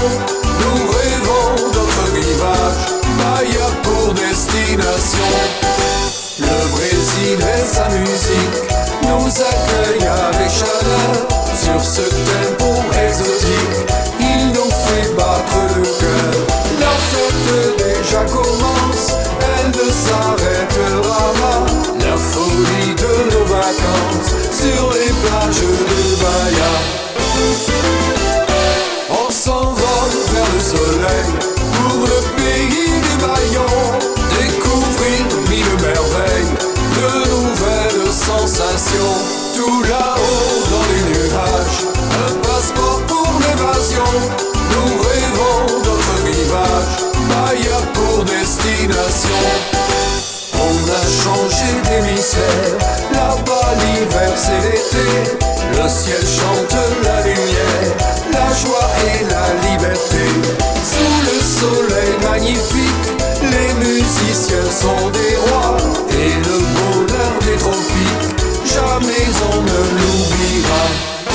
nous rêvons d'autres rivages, Bahia pour destination. Le Brésil et sa musique nous accueillent avec chaleur. Sur ce tempo exotique, il nous fait battre le cœur. La fête déjà commence, elle ne s'arrêtera pas. La folie de nos vacances sur les plages de Bahia. On s'envole vers le soleil pour le pays du Bayon, découvrir mille merveilles, de nouvelles sensations. Tout là-haut dans les nuages, un passeport pour l'évasion. Nous rêvons d'autres rivages, Bahia pour destination. On a changé d'hémisphère, là-bas l'hiver c'est l'été. Le ciel chante la lumière, la joie et la liberté. Sous le soleil magnifique, les musiciens sont des rois. Et le bonheur des tropiques, jamais on ne l'oubliera.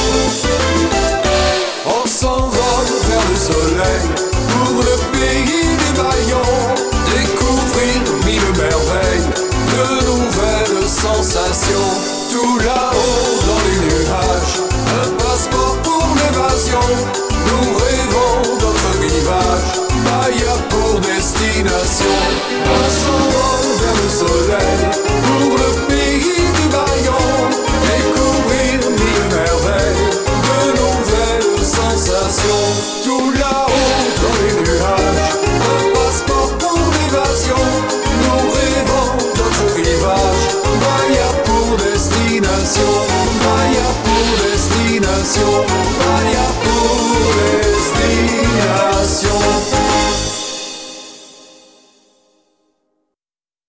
On s'envole vers le soleil pour le pays du Bayon, découvrir mille merveilles, de nouvelles sensations. Tout là-haut dans les nuages, un passeport pour l'évasion. Nous rêvons d'autres rivages, Bahia pour destination. On s'envole vers le soleil pour le pays du Bayon, découvrir mille merveilles, de nouvelles sensations. Tout là